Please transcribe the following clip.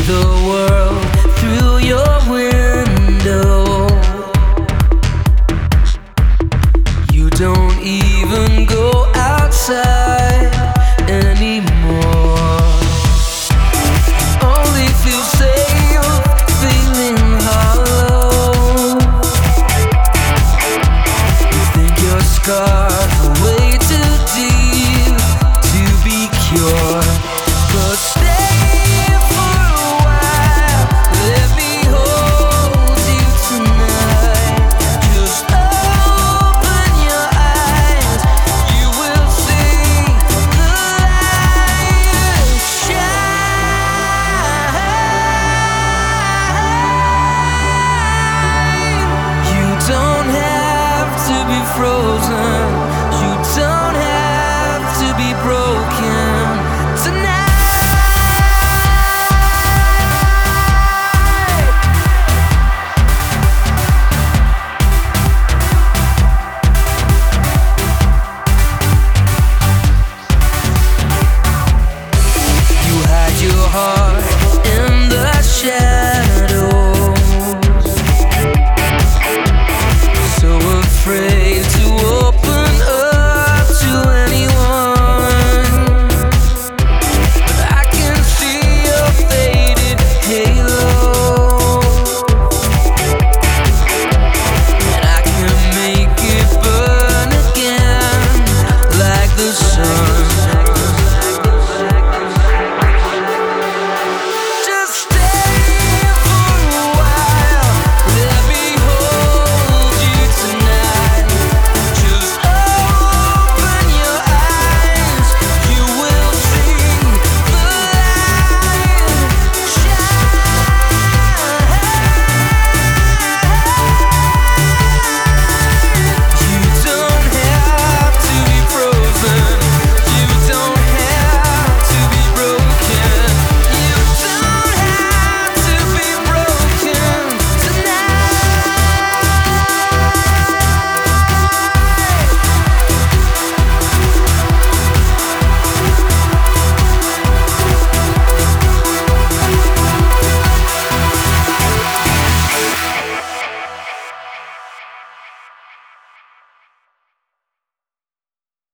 the world through your window. You don't even go outside anymore. Only feel safe, feeling hollow. You think your scars are way too deep to be cured, but stay for a while. Let me hold you tonight. Just open your eyes, you will see the light shine. You don't have to be frozen. You don't have to be broken tonight. You hide your heart in the shadows.